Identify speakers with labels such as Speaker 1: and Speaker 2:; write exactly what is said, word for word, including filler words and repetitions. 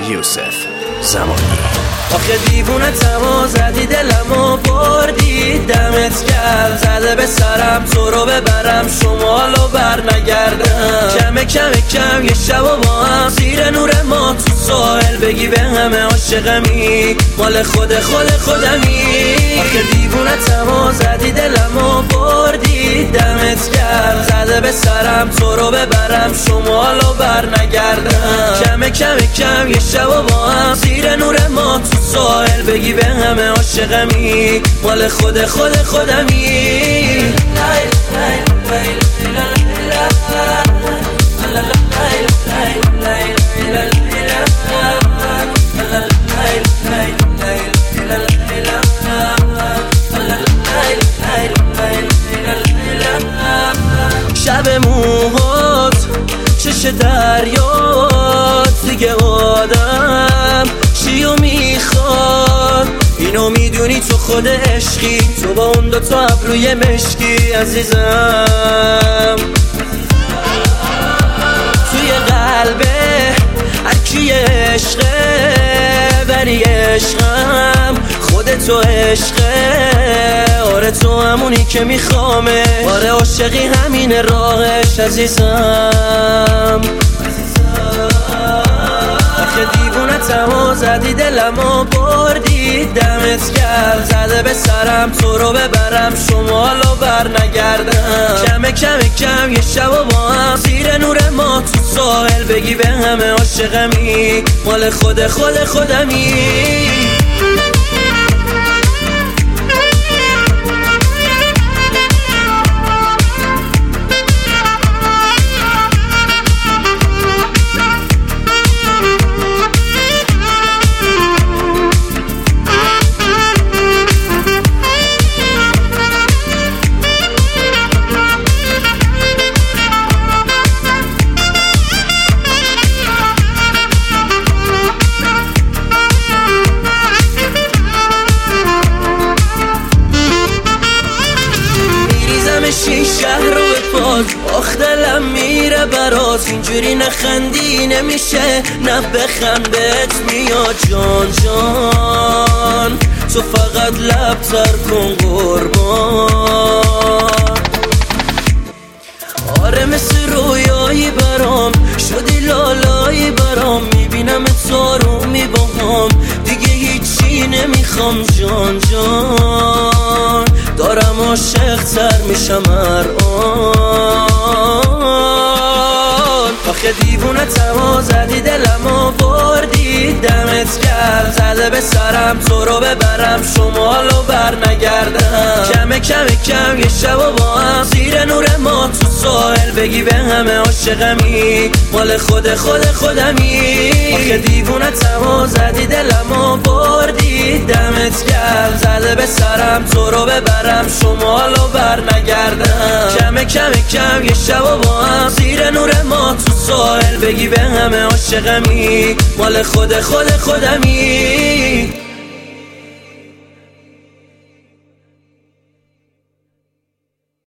Speaker 1: یوسف زمانی.
Speaker 2: آخه دیوونه تما زدی دلمو بردی، دمت گرم زده به سرم تو رو ببرم شمالو بر نگردم. کم کم کم یه شب و با هم زیر نور ما تو ساحل بگی به همه عاشقمی، مال خود خود خودمی. آخه دیوونه تما زدی دلمو بردی، دمت گرم زده به سرم تو رو ببرم شمالو بر نگردم. کم کم کم یه شب و با هم زیر نور ما تو ساحل بگی به همه عاشقمی، مال خود خود خودمی. شب موهات چش دریات دیگه آدم چیو میخواد، اینو میدونی تو خود عشقی، تو با اون دوتا ابروی مشکی عزیزم. توی قلبه هرکی عشقه ولی عشقم خودتو عشقه. آره تو همونی که میخوامه، آره عاشقی همین راهش عزیزم. آخه دیوونه تما زدی دلمو بردی، دمت گرم زده به سرم تو رو ببرم شمالو بر نگردم. کم کم کم یه شب و با هم زیر نور ما تو ساحل بگی به همه عاشقمی، مال خود خود خودمی. شهر رو به پاک آخ دلم میره برات، اینجوری نخندی نمیشه نه بخند بهت میاد جان جان. تو فقط لب تر کن قربان. آره مثل رویایی برام شدی لالایی برام، میبینم تارو میباهم دیگه هیچی نمیخوام جان جان. دارم عاشق تر میشم هر آن. آخه دیوونه تما زدی دلمو بردی، دمت گرم زده به سرم تو رو ببرم شمالو بر نگردم. کم کم کم یه شب و با هم زیر نور ما تو ساحل بگی به همه عاشقمی، مال خود خود خودمی. آخه دیوونه تما زدی دلمو بردی، دمت گرم زده به سرم تو رو ببرم شمالو بر نگردم. کم کم کم یه شب و با هم زیر نور ما تو ساحل بگی به همه عاشقمی، مال خود خود خودمی.